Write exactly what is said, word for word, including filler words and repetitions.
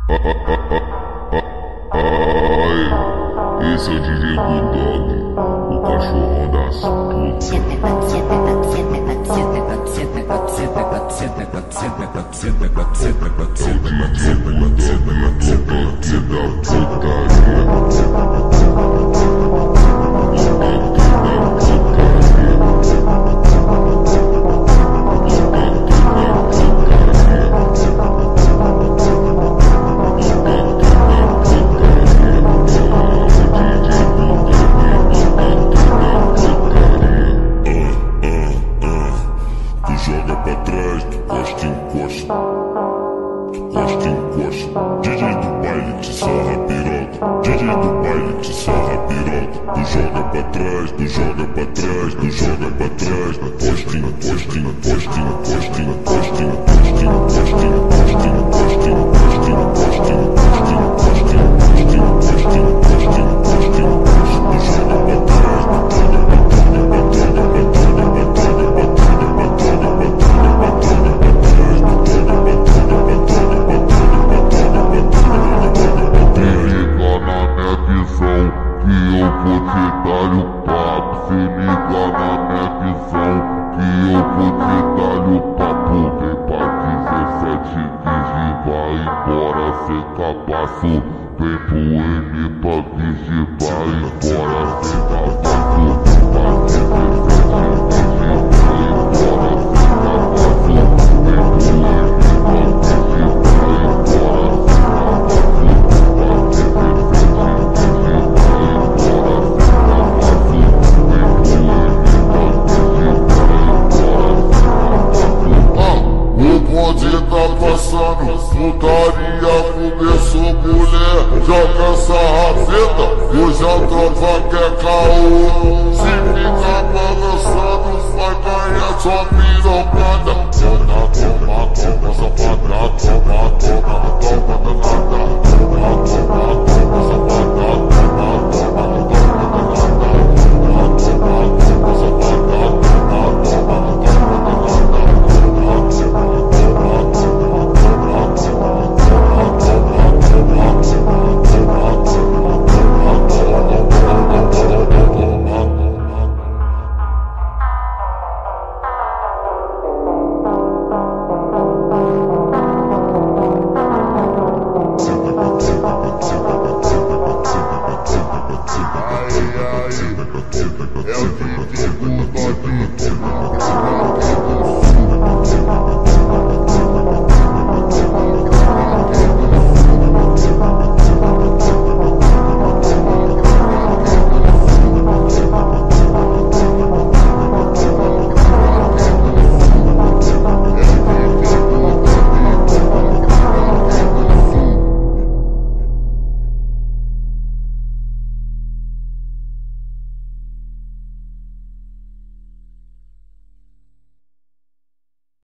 Ai, esse é o D J Bulldog, o cachorrão das putas. É o D J Bulldog, o toque da putaria. Joga pra trás, tu costa e encosta, tu costa e encosta. D J do baile te sarra piroca, D J do baile te sarra piroca. Tu joga pra trás, tu joga pra trás, tu joga pra trás. Costa e encosta, encosta, encosta, encosta, encosta, encosta, encosta, encosta, encosta, encosta, encosta, encosta, encosta, encosta, encosta, encosta, encosta. Tu joga pra trás, tu joga pra que eu vou te dar o papo. Se liga na minha visão, que eu vou te dar o papo. Vem pra dezessete Vigi, vai embora sem cabaço. Vem pro M pra Vigi, vai embora sem cabaço. Pra dezessete Vigi, vai embora sem cabaço. Vem pro M pra Vigi, vai embora sem cabaço. Passando, putaria começou, mulher, joga essa rafeta.